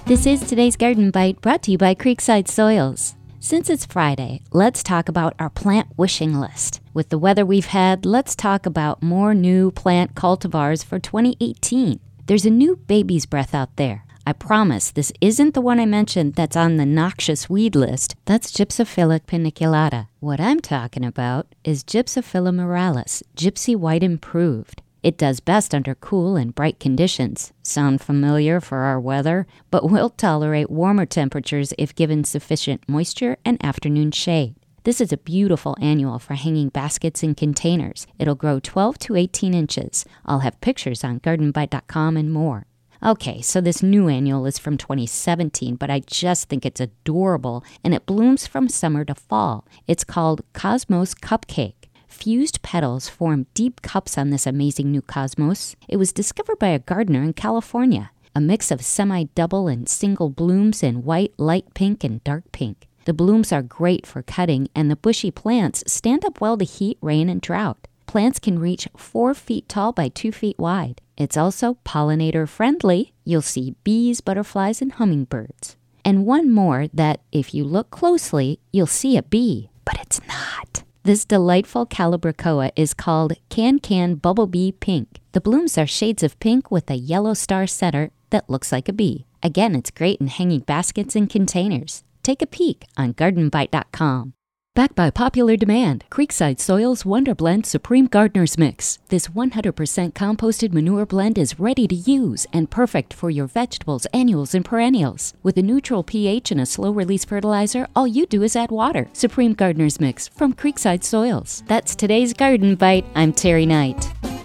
This is today's Garden Bite, brought to you by Creekside Soils. Since it's Friday, let's talk about our plant wishing list. With the weather we've had, let's talk about more new plant cultivars for 2018. There's a new baby's breath out there. I promise this isn't the one I mentioned that's on the noxious weed list. That's Gypsophila paniculata. What I'm talking about is Gypsophila muralis, Gypsy White Improved. It does best under cool and bright conditions. Sound familiar for our weather? But will tolerate warmer temperatures if given sufficient moisture and afternoon shade. This is a beautiful annual for hanging baskets and containers. It'll grow 12 to 18 inches. I'll have pictures on gardenbite.com and more. Okay, so this new annual is from 2017, but I just think it's adorable, and it blooms from summer to fall. It's called Cosmos Cupcake. Fused petals form deep cups on this amazing new cosmos. It was discovered by a gardener in California. A mix of semi-double and single blooms in white, light pink, and dark pink. The blooms are great for cutting, and the bushy plants stand up well to heat, rain, and drought. Plants can reach 4 feet tall by 2 feet wide. It's also pollinator friendly. You'll see bees, butterflies, and hummingbirds. And one more that, if you look closely, you'll see a bee, but it's not. This delightful Calibrachoa is called Can Bumblebee Pink. The blooms are shades of pink with a yellow star center that looks like a bee. Again, it's great in hanging baskets and containers. Take a peek on gardenbite.com. Backed by popular demand, Creekside Soils Wonder Blend Supreme Gardener's Mix. This 100% composted manure blend is ready to use and perfect for your vegetables, annuals, and perennials. With a neutral pH and a slow-release fertilizer, all you do is add water. Supreme Gardener's Mix from Creekside Soils. That's today's Garden Bite. I'm Terry Knight.